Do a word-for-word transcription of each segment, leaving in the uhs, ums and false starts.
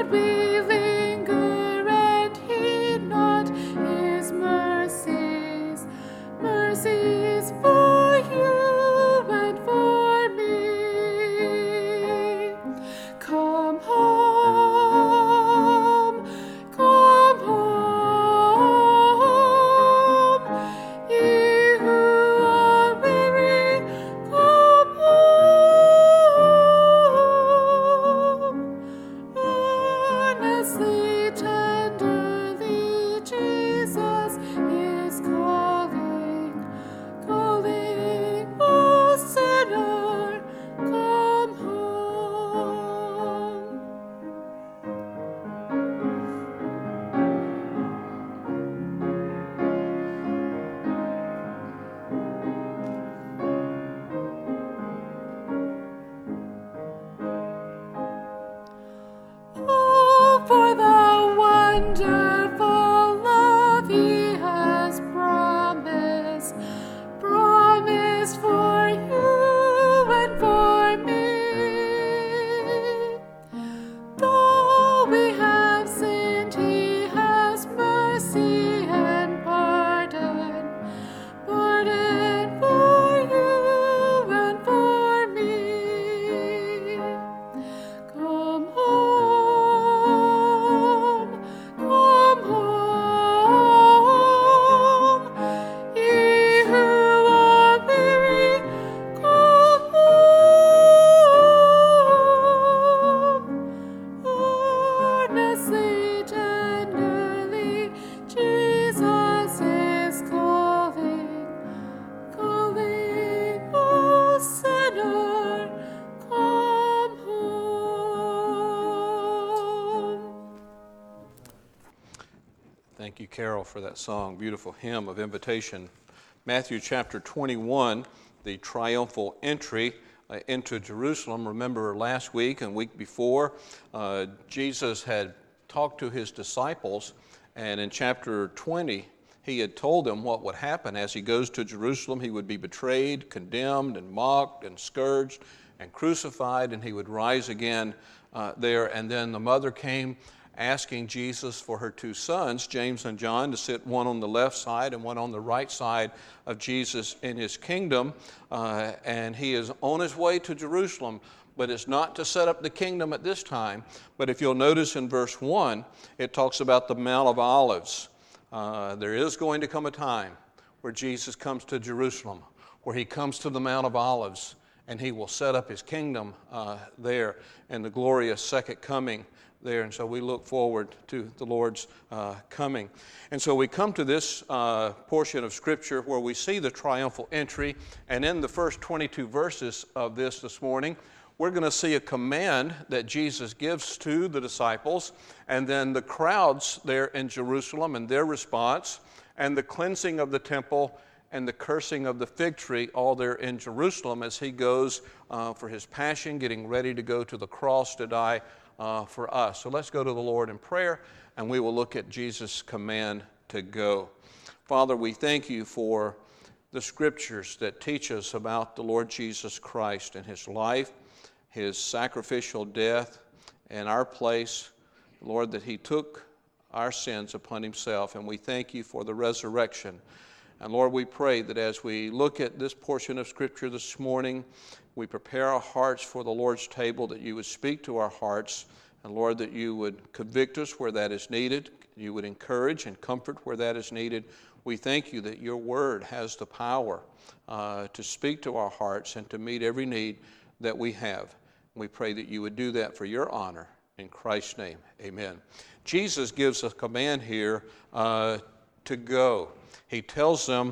Thank you, Carol, for that song, beautiful hymn of invitation. Matthew chapter twenty-one, the triumphal entry uh, into Jerusalem. Remember last week and week before, uh, Jesus had talked to his disciples, and in chapter twenty, he had told them what would happen as he goes to Jerusalem. He would be betrayed, condemned, and mocked, and scourged, and crucified, and he would rise again uh, there. And then the mother came asking Jesus for her two sons, James and John, to sit one on the left side and one on the right side of Jesus in his kingdom. Uh, and he is on his way to Jerusalem, but it's not to set up the kingdom at this time. But if you'll notice in verse one, it talks about the Mount of Olives. Uh, there is going to come a time where Jesus comes to Jerusalem, where he comes to the Mount of Olives, and he will set up his kingdom uh, there in the glorious second coming there. And so we look forward to the Lord's uh, coming. And so we come to this uh, portion of Scripture where we see the triumphal entry. And in the first twenty-two verses of this this morning, we're going to see a command that Jesus gives to the disciples, and then the crowds there in Jerusalem and their response, and the cleansing of the temple and the cursing of the fig tree, all there in Jerusalem as he goes uh, for his passion, getting ready to go to the cross to die uh, for us. So let's go to the Lord in prayer, and we will look at Jesus' command to go. Father, we thank you for the Scriptures that teach us about the Lord Jesus Christ and his life, his sacrificial death in our place, Lord, that he took our sins upon himself, and we thank you for the resurrection. And Lord, we pray that as we look at this portion of Scripture this morning, we prepare our hearts for the Lord's table, that you would speak to our hearts, and Lord, that you would convict us where that is needed, you would encourage and comfort where that is needed. We thank you that your word has the power uh, to speak to our hearts and to meet every need that we have. We pray that you would do that for your honor. In Christ's name, amen. Jesus gives a command here uh, to go. He tells them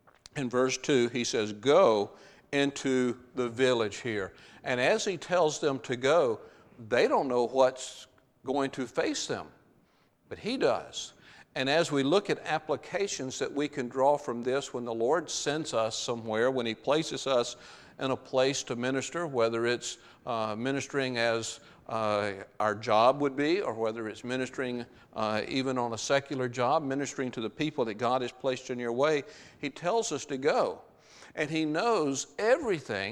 in verse two, he says, go into the village here. And as he tells them to go, they don't know what's going to face them, but he does. And as we look at applications that we can draw from this, when the Lord sends us somewhere, when he places us in a place to minister, whether it's uh, ministering as uh, our job would be, or whether it's ministering uh, even on a secular job, ministering to the people that God has placed in your way, he tells us to go. And he knows everything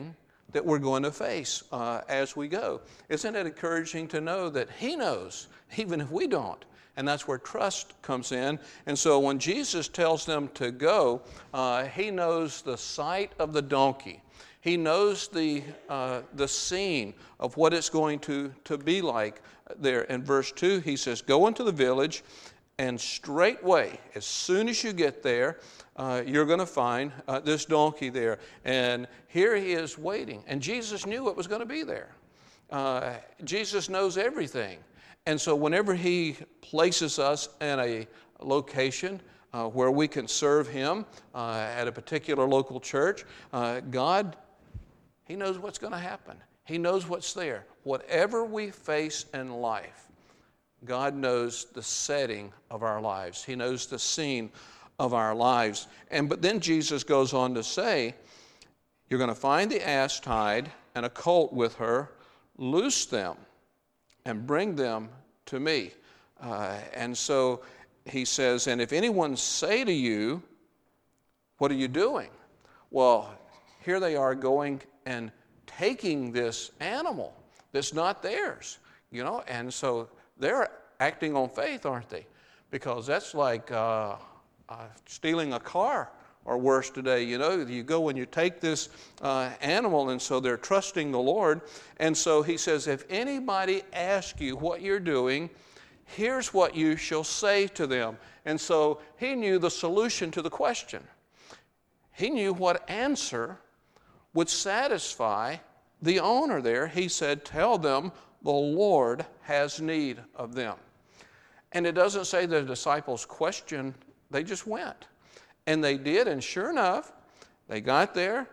that we're going to face uh, as we go. Isn't it encouraging to know that He knows, even if we don't? And that's where trust comes in. And so when Jesus tells them to go, uh, He knows the sight of the donkey. He knows the, uh, the scene of what it's going to, to be like there. In verse two, He says, go into the village, and straightway, as soon as you get there, uh, you're going to find uh, this donkey there. And here he is waiting. And Jesus knew it was going to be there. Uh, Jesus knows everything. And so whenever He places us in a location uh, where we can serve Him uh, at a particular local church, uh, God, He knows what's going to happen. He knows what's there. Whatever we face in life, God knows the setting of our lives. He knows the scene of our lives. And but then Jesus goes on to say, you're going to find the ass tied and a colt with her, loose them and bring them to me. Uh, and so He says, and if anyone say to you, what are you doing? Well, here they are going and taking this animal that's not theirs, you know, and so they're acting on faith, aren't they? Because that's like uh, uh, stealing a car or worse today. You know, you go and you take this uh, animal, and so they're trusting the Lord. And so He says, if anybody asks you what you're doing, here's what you shall say to them. And so He knew the solution to the question. He knew what answer would satisfy the owner there. He said, tell them the Lord has need of them. And it doesn't say the disciples questioned, they just went. And they did, and sure enough, they got there,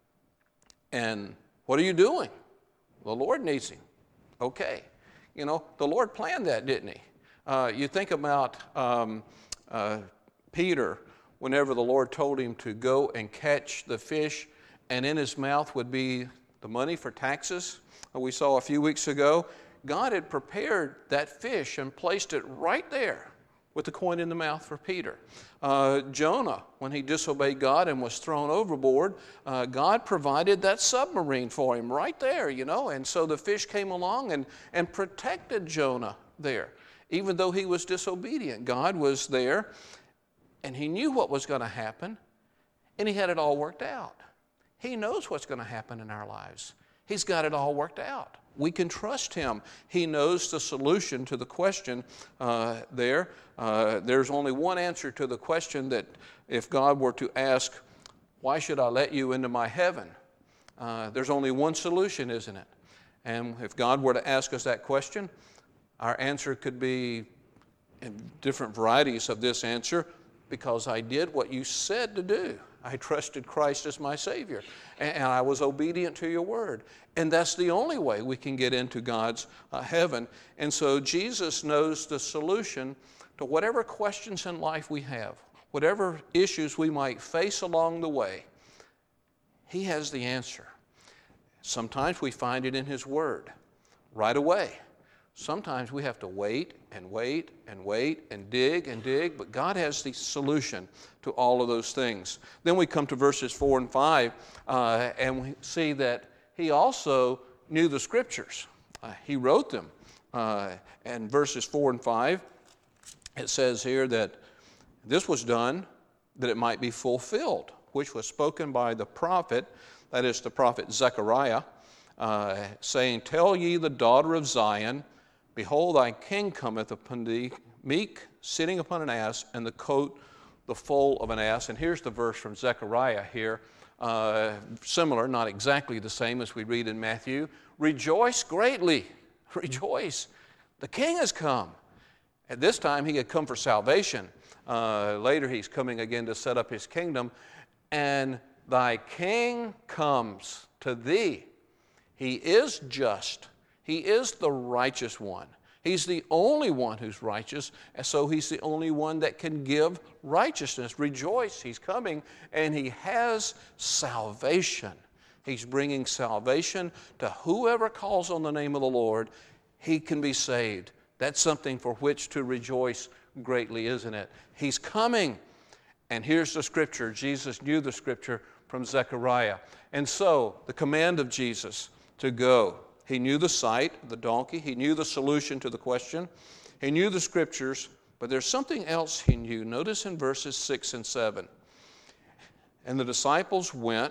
and what are you doing? The Lord needs him. Okay. You know, the Lord planned that, didn't He? Uh, you think about um, uh, Peter, whenever the Lord told him to go and catch the fish, and in his mouth would be the money for taxes. We saw a few weeks ago, God had prepared that fish and placed it right there with the coin in the mouth for Peter. Uh, Jonah, when he disobeyed God and was thrown overboard, uh, God provided that submarine for him right there, you know, and so the fish came along and, and protected Jonah there. Even though he was disobedient, God was there, and He knew what was going to happen, and He had it all worked out. He knows what's going to happen in our lives. He's got it all worked out. We can trust Him. He knows the solution to the question uh, there. Uh, there's only one answer to the question that if God were to ask, why should I let you into my heaven? Uh, there's only one solution, isn't it? And if God were to ask us that question, our answer could be in different varieties of this answer, because I did what you said to do. I trusted Christ as my Savior, and I was obedient to your word. And that's the only way we can get into God's uh, heaven. And so Jesus knows the solution to whatever questions in life we have, whatever issues we might face along the way. He has the answer. Sometimes we find it in His word right away. Sometimes we have to wait and wait and wait and dig and dig, but God has the solution to all of those things. Then we come to verses four and five, uh, and we see that He also knew the Scriptures. Uh, he wrote them. Uh, and verses four and five, it says here that this was done that it might be fulfilled, which was spoken by the prophet, that is the prophet Zechariah, uh, saying, tell ye the daughter of Zion, behold, thy king cometh upon thee, meek, sitting upon an ass, and the coat the foal of an ass. And here's the verse from Zechariah here, uh, similar, not exactly the same as we read in Matthew. Rejoice greatly, rejoice. The king has come. At this time, he had come for salvation. Uh, later, he's coming again to set up his kingdom. And thy king comes to thee. He is just. He is the righteous one. He's the only one who's righteous, and so He's the only one that can give righteousness. Rejoice, He's coming, and He has salvation. He's bringing salvation to whoever calls on the name of the Lord. He can be saved. That's something for which to rejoice greatly, isn't it? He's coming. And here's the Scripture. Jesus knew the Scripture from Zechariah. And so, the command of Jesus to go. He knew the site, the donkey. He knew the solution to the question. He knew the scriptures, but there's something else he knew. Notice in verses six and seven. And the disciples went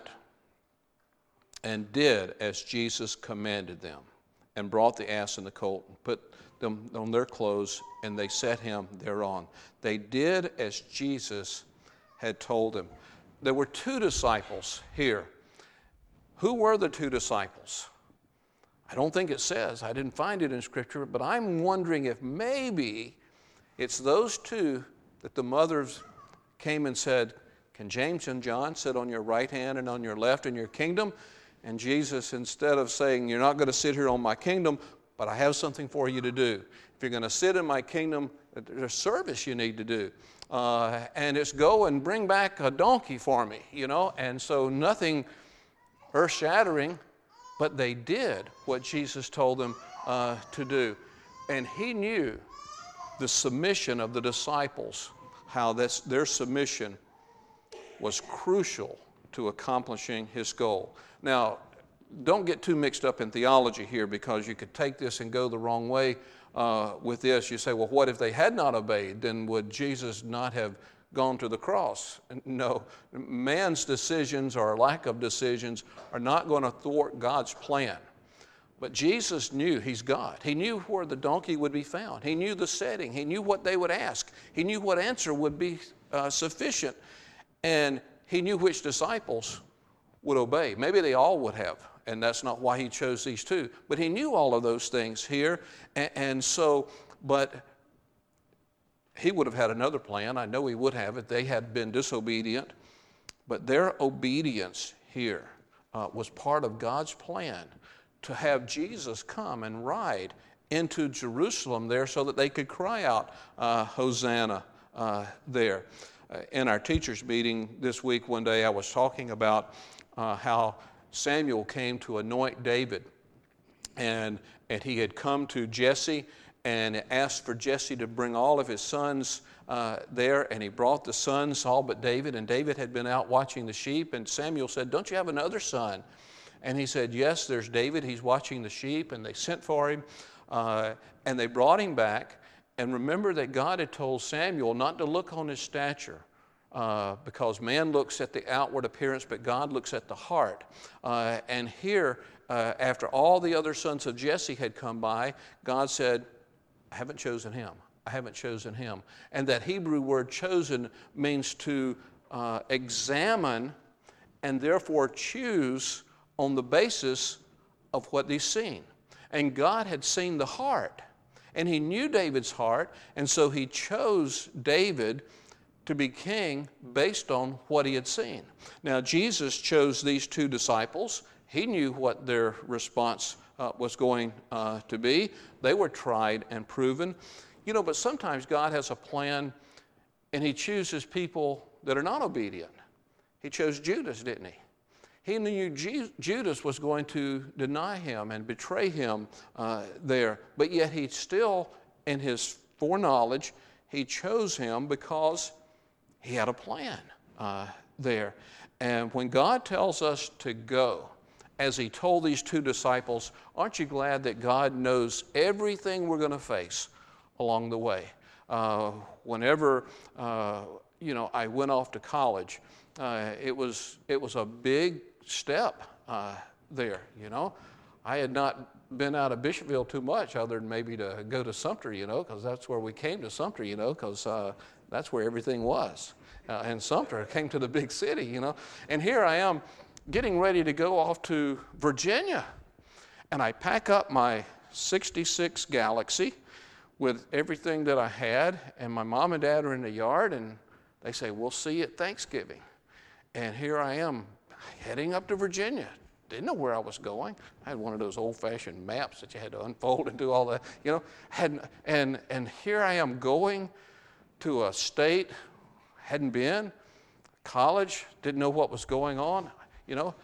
and did as Jesus commanded them, and brought the ass and the colt, and put them on their clothes, and they set him thereon. They did as Jesus had told them. There were two disciples here. Who were the two disciples? I don't think it says. I didn't find it in Scripture, but I'm wondering if maybe it's those two that the mothers came and said, can James and John sit on your right hand and on your left in your kingdom? And Jesus, instead of saying, you're not going to sit here on my kingdom, but I have something for you to do. If you're going to sit in my kingdom, there's a service you need to do. Uh, and it's go and bring back a donkey for me, you know. And so nothing earth-shattering, but they did what Jesus told them uh, to do. And he knew the submission of the disciples, how that's, their submission was crucial to accomplishing his goal. Now, don't get too mixed up in theology here, because you could take this and go the wrong way uh, with this. You say, well, what if they had not obeyed? Then would Jesus not have gone to the cross? No, man's decisions or lack of decisions are not going to thwart God's plan. But Jesus knew, he's God. He knew where the donkey would be found. He knew the setting. He knew what they would ask. He knew what answer would be uh, sufficient. And he knew which disciples would obey. Maybe they all would have, and that's not why he chose these two. But he knew all of those things here. And, and so, but he would have had another plan. I know he would have if they had been disobedient. But their obedience here uh, was part of God's plan to have Jesus come and ride into Jerusalem there so that they could cry out, uh, Hosanna uh, there. Uh, in our teachers' meeting this week, one day I was talking about uh, how Samuel came to anoint David. And, and he had come to Jesse and asked for Jesse to bring all of his sons uh, there, and he brought the sons, all but David, and David had been out watching the sheep, and Samuel said, don't you have another son? And he said, yes, there's David, he's watching the sheep, and they sent for him, uh, and they brought him back. And remember that God had told Samuel not to look on his stature, uh, because man looks at the outward appearance, but God looks at the heart. Uh, and here, uh, after all the other sons of Jesse had come by, God said, I haven't chosen him. I haven't chosen him. And that Hebrew word chosen means to uh, examine and therefore choose on the basis of what he's seen. And God had seen the heart. And he knew David's heart, and so he chose David to be king based on what he had seen. Now, Jesus chose these two disciples. He knew what their response uh, was going uh, to be. They were tried and proven. You know, but sometimes God has a plan, and he chooses people that are not obedient. He chose Judas, didn't he? He knew Judas was going to deny him and betray him uh, there. But yet he still, in his foreknowledge, he chose him because he had a plan uh, there. And when God tells us to go, as he told these two disciples, aren't you glad that God knows everything we're going to face along the way? Uh, whenever, uh, you know, I went off to college, uh, it was it was a big step uh, there, you know. I had not been out of Bishopville too much other than maybe to go to Sumter, you know, because that's where we came to Sumter, you know, because uh, that's where everything was. Uh, and Sumter came to the big city, you know. And here I am getting ready to go off to Virginia. And I pack up my sixty-six Galaxy with everything that I had, and my mom and dad are in the yard, and they say, we'll see you at Thanksgiving. And here I am heading up to Virginia. Didn't know where I was going. I had one of those old-fashioned maps that you had to unfold and do all that, you know. Had, and, and here I am going to a state, hadn't been, college, didn't know what was going on, you know.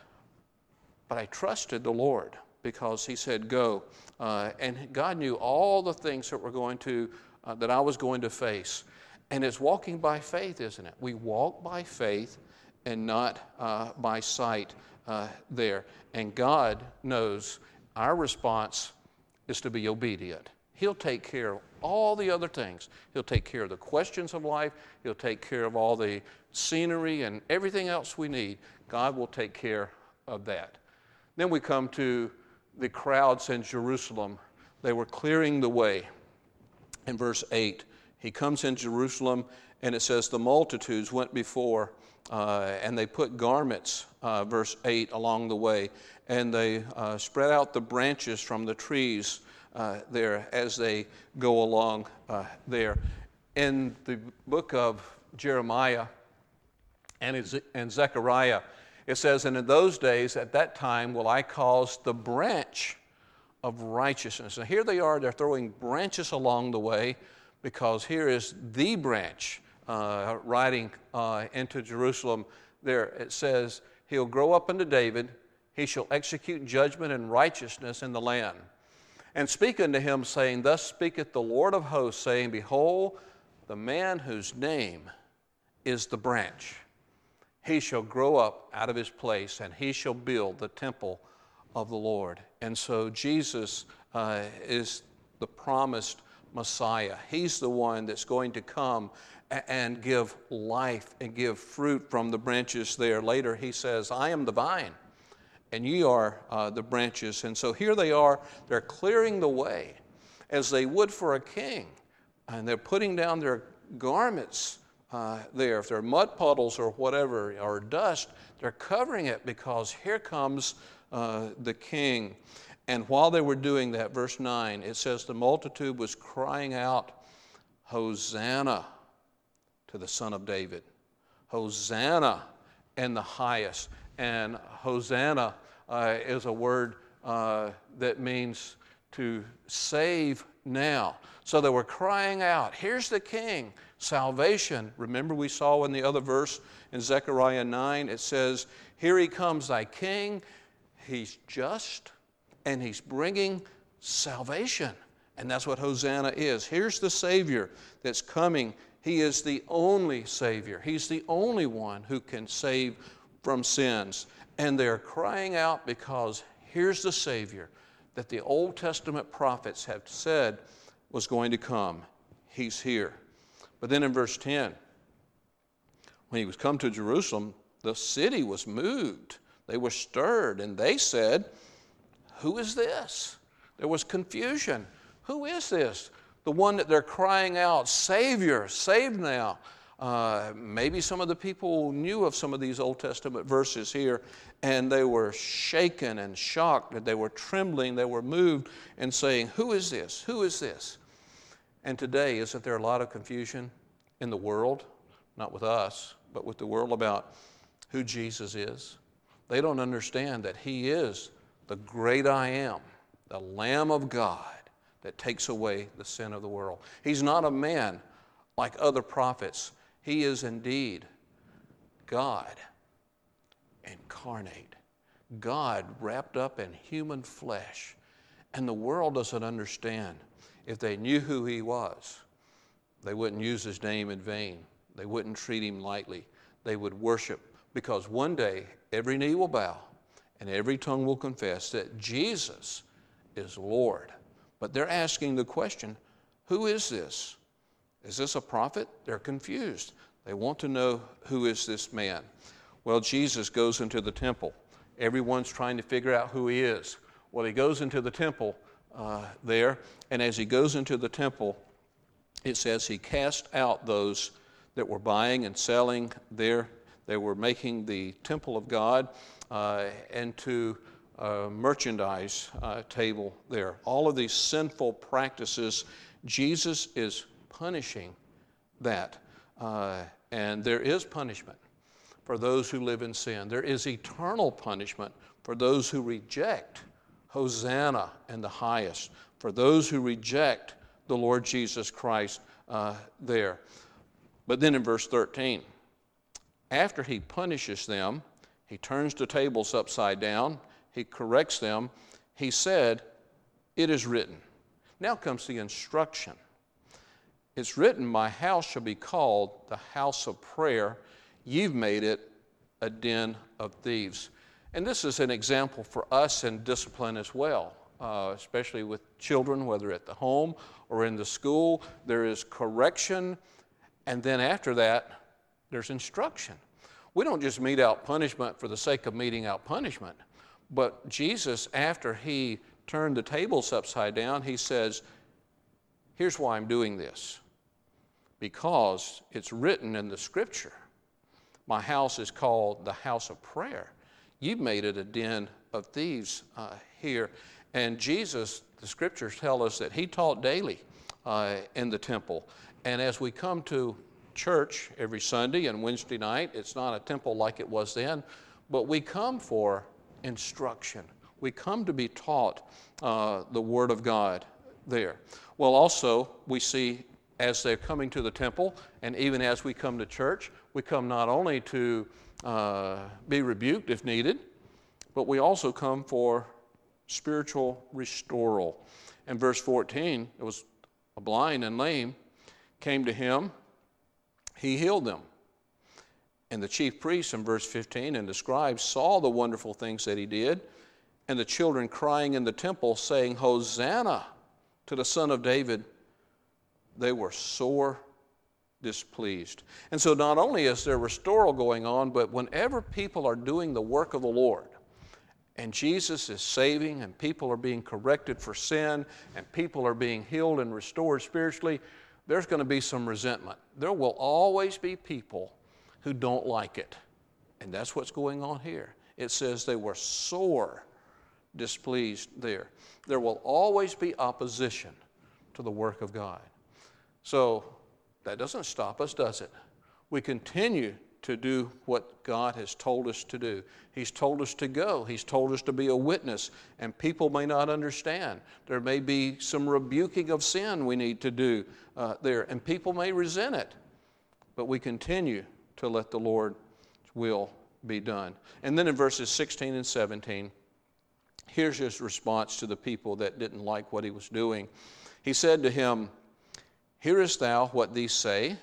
But I trusted the Lord because he said, go. Uh, and God knew all the things that were going to, uh, that I was going to face. And it's walking by faith, isn't it? We walk by faith and not uh, by sight uh, there. And God knows our response is to be obedient. He'll take care of all the other things. He'll take care of the questions of life. He'll take care of all the scenery and everything else we need. God will take care of that. Then we come to the crowds in Jerusalem. They were clearing the way. In verse eight, he comes in Jerusalem, and it says the multitudes went before, uh, and they put garments, uh, verse eight, along the way, and they uh, spread out the branches from the trees uh, there as they go along uh, there. In the book of Jeremiah and, and Zechariah, it says, and in those days, at that time, will I cause the branch of righteousness. And here they are, they're throwing branches along the way, because here is the branch uh, riding uh, into Jerusalem. There it says, he'll grow up unto David, he shall execute judgment and righteousness in the land. And speak unto him, saying, thus speaketh the Lord of hosts, saying, behold, the man whose name is the branch. He shall grow up out of his place, and he shall build the temple of the Lord. And so Jesus uh, is the promised Messiah. He's the one that's going to come and give life and give fruit from the branches there. Later he says, I am the vine, and ye are uh, the branches. And so here they are, they're clearing the way as they would for a king. And they're putting down their garments uh, there. If they're mud puddles or whatever, or dust, they're covering it, because here comes uh, the king. And while they were doing that, verse nine, it says the multitude was crying out, Hosanna to the Son of David. Hosanna in the highest. And Hosanna uh, is a word uh, that means to save now. So they were crying out, here's the king, salvation. Remember we saw in the other verse in Zechariah nine, it says, here he comes thy king, he's just, and he's bringing salvation. And that's what Hosanna is. Here's the Savior that's coming. He is the only Savior. He's the only one who can save from sins. And they're crying out because here's the Savior that the Old Testament prophets have said was going to come. He's here. But then in verse ten, when he was come to Jerusalem, the city was moved. They were stirred, and they said, who is this? There was confusion. Who is this? The one that they're crying out, Savior, save now. Uh, maybe some of the people knew of some of these Old Testament verses here, and they were shaken and shocked, and they were trembling, they were moved, and saying, who is this? Who is this? And today, isn't there a lot of confusion in the world? Not with us, but with the world about who Jesus is. They don't understand that he is the great I am, the Lamb of God that takes away the sin of the world. He's not a man like other prophets. He is indeed God incarnate, God wrapped up in human flesh. And the world doesn't understand. If they knew who he was, they wouldn't use his name in vain. They wouldn't treat him lightly. They would worship, because one day every knee will bow and every tongue will confess that Jesus is Lord. But they're asking the question, who is this? Is this a prophet? They're confused. They want to know, who is this man? Well, Jesus goes into the temple. Everyone's trying to figure out who he is. Well, he goes into the temple uh, there, and as he goes into the temple, it says he cast out those that were buying and selling there. They were making the temple of God uh, into a merchandise uh, table there. All of these sinful practices, Jesus is punishing that. Uh, and there is punishment for those who live in sin. There is eternal punishment for those who reject Hosanna in the highest, for those who reject the Lord Jesus Christ uh, there. But then in verse thirteen, after he punishes them, he turns the tables upside down, he corrects them, he said, it is written. Now comes the instruction. It's written, my house shall be called the house of prayer. You've made it a den of thieves. And this is an example for us in discipline as well, uh, especially with children, whether at the home or in the school. There is correction, and then after that, there's instruction. We don't just mete out punishment for the sake of meting out punishment, but Jesus, after he turned the tables upside down, he says, here's why I'm doing this. Because it's written in the Scripture, my house is called the house of prayer. You've made it a den of thieves uh, here. And Jesus, the Scriptures tell us that he taught daily uh, in the temple. And as we come to church every Sunday and Wednesday night, it's not a temple like it was then, but we come for instruction. We come to be taught uh, the Word of God there. Well, also, we see as they're coming to the temple, and even as we come to church, we come not only to uh, be rebuked if needed, but we also come for spiritual restoral. In verse fourteen, it was a blind and lame came to him, he healed them. And the chief priests in verse fifteen and the scribes saw the wonderful things that he did, and the children crying in the temple, saying, Hosanna to the Son of David, they were sore displeased. And so not only is there restoral going on, but whenever people are doing the work of the Lord, and Jesus is saving, and people are being corrected for sin, and people are being healed and restored spiritually, there's going to be some resentment. There will always be people who don't like it. And that's what's going on here. It says they were sore displeased there. There will always be opposition to the work of God. So that doesn't stop us, does it? We continue to do what God has told us to do. He's told us to go. He's told us to be a witness, and people may not understand. There may be some rebuking of sin we need to do uh, there, and people may resent it, but we continue to let the Lord's will be done. And then in verses sixteen and seventeen, here's his response to the people that didn't like what he was doing. He said to him, Hearest thou what these say?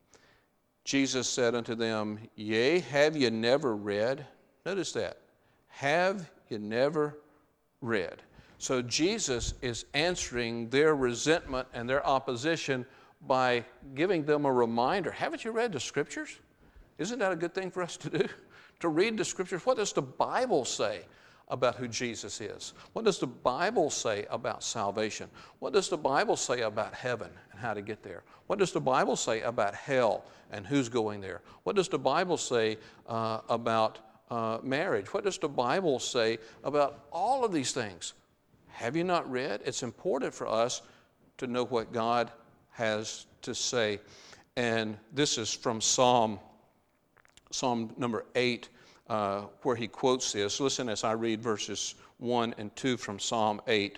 Jesus said unto them, Yea, have ye never read? Notice that. Have ye never read? So Jesus is answering their resentment and their opposition by giving them a reminder. Haven't you read the Scriptures? Isn't that a good thing for us to do? To read the Scriptures. What does the Bible say about who Jesus is? What does the Bible say about salvation? What does the Bible say about heaven and how to get there? What does the Bible say about hell and who's going there? What does the Bible say uh, about uh, marriage? What does the Bible say about all of these things? Have you not read? It's important for us to know what God has to say. And this is from Psalm, Psalm number eight, Uh, where he quotes this. Listen as I read verses one and two from Psalm eight.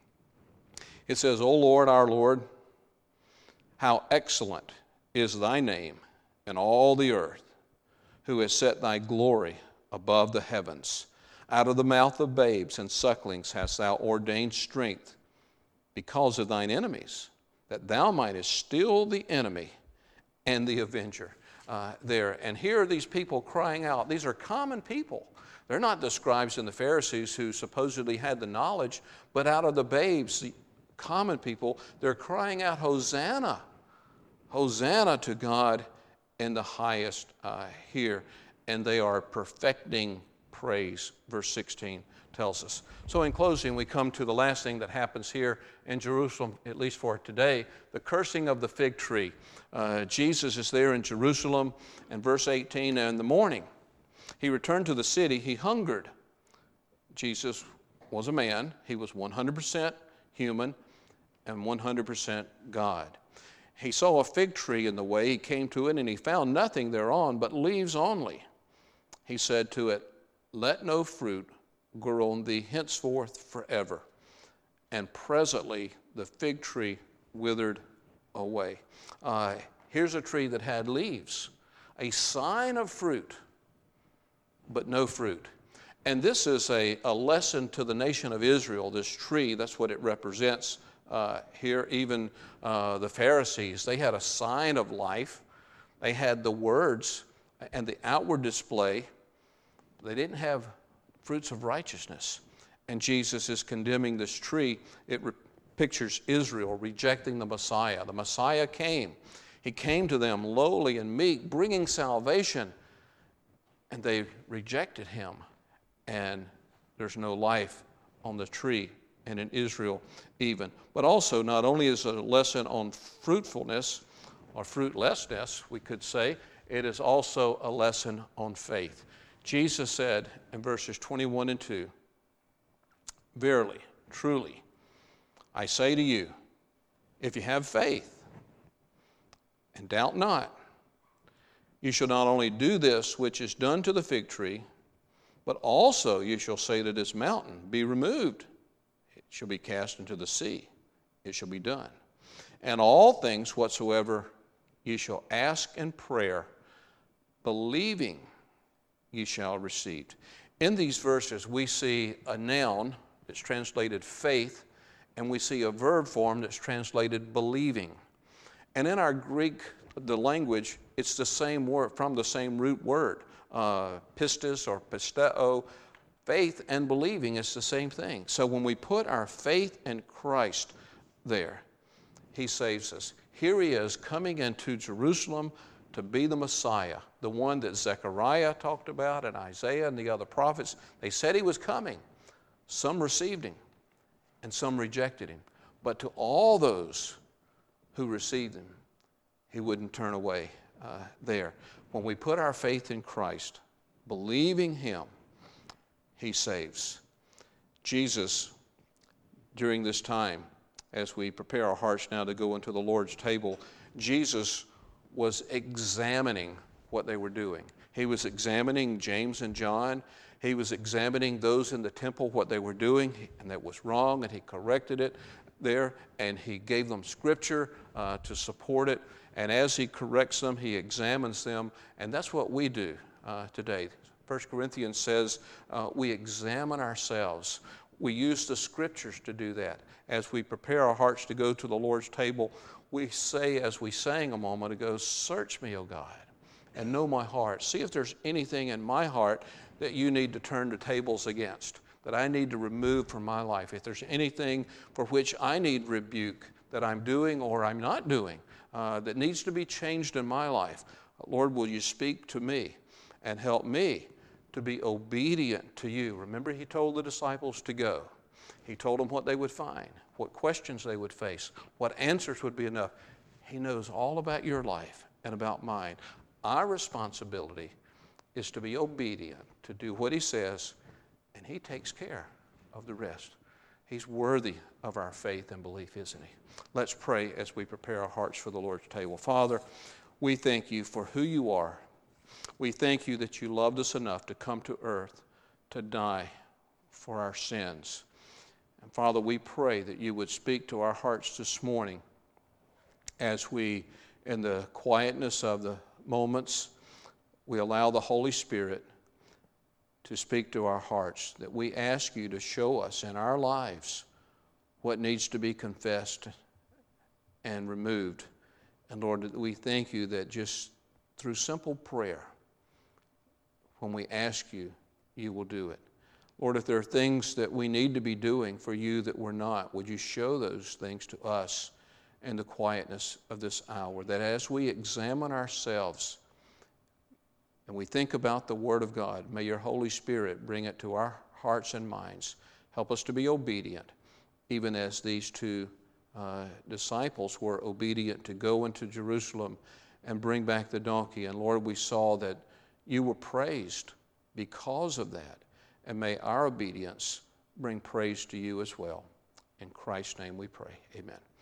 It says, O Lord, our Lord, how excellent is thy name in all the earth, who has set thy glory above the heavens. Out of the mouth of babes and sucklings hast thou ordained strength because of thine enemies, that thou mightest still the enemy and the avenger. Uh, there. And here are these people crying out. These are common people. They're not the scribes and the Pharisees who supposedly had the knowledge, but out of the babes, the common people, they're crying out, Hosanna! Hosanna to God in the highest uh, here. And they are perfecting praise, verse sixteen tells us. So in closing, we come to the last thing that happens here in Jerusalem, at least for today, the cursing of the fig tree. Uh, Jesus is there in Jerusalem, and verse eighteen, in the morning, he returned to the city, he hungered. Jesus was a man, he was one hundred percent human and one hundred percent God. He saw a fig tree in the way, he came to it, and he found nothing thereon but leaves only. He said to it, Let no fruit grow on thee henceforth forever. And presently the fig tree withered away. Uh, here's a tree that had leaves, a sign of fruit, but no fruit. And this is a, a lesson to the nation of Israel, this tree. That's what it represents uh, here. Even uh, the Pharisees, they had a sign of life. They had the words and the outward display. They didn't have fruits of righteousness. And Jesus is condemning this tree. It re- pictures Israel rejecting the Messiah. The Messiah came. He came to them lowly and meek, bringing salvation, and they rejected him. And there's no life on the tree, and in Israel even. But also, not only is it a lesson on fruitfulness, or fruitlessness, we could say, it is also a lesson on faith. Jesus said in verses twenty-one and two, "Verily, truly, I say to you, if you have faith and doubt not, you shall not only do this which is done to the fig tree, but also you shall say to this mountain, be removed. It shall be cast into the sea. It shall be done. And all things whatsoever ye shall ask in prayer, believing ye shall receive." In these verses, we see a noun that's translated faith, and we see a verb form that's translated believing. And in our Greek, the language, it's the same word, from the same root word, uh, pistis or pisteo. Faith and believing is the same thing. So when we put our faith in Christ there, he saves us. Here he is coming into Jerusalem to be the Messiah, the one that Zechariah talked about and Isaiah and the other prophets. They said he was coming. Some received him and some rejected him. But to all those who received him, he wouldn't turn away uh, there. When we put our faith in Christ, believing him, he saves. Jesus, during this time, as we prepare our hearts now to go into the Lord's table, Jesus was examining what they were doing. He was examining James and John. He was examining those in the temple, what they were doing, and that was wrong, and he corrected it there, and he gave them scripture uh, to support it. And as he corrects them, he examines them, and that's what we do uh, today. First Corinthians says uh, we examine ourselves. We use the scriptures to do that. As we prepare our hearts to go to the Lord's table, we say, as we sang a moment ago, "Search me, O God, and know my heart. See if there's anything in my heart that you need to turn the tables against, that I need to remove from my life. If there's anything for which I need rebuke that I'm doing or I'm not doing uh, that needs to be changed in my life, Lord, will you speak to me and help me to be obedient to you?" Remember, he told the disciples to go. He told them what they would find, what questions they would face, what answers would be enough. He knows all about your life and about mine. Our responsibility is to be obedient, to do what he says, and he takes care of the rest. He's worthy of our faith and belief, isn't he? Let's pray as we prepare our hearts for the Lord's table. Father, we thank you for who you are. We thank you that you loved us enough to come to earth to die for our sins. And Father, we pray that you would speak to our hearts this morning as we, in the quietness of the moments, we allow the Holy Spirit to speak to our hearts, that we ask you to show us in our lives what needs to be confessed and removed. And Lord, we thank you that just through simple prayer, when we ask you, you will do it. Lord, if there are things that we need to be doing for you that we're not, would you show those things to us in the quietness of this hour, that as we examine ourselves and we think about the Word of God, may your Holy Spirit bring it to our hearts and minds. Help us to be obedient, even as these two uh, disciples were obedient to go into Jerusalem and bring back the donkey. And Lord, we saw that you were praised because of that. And may our obedience bring praise to you as well. In Christ's name we pray. Amen.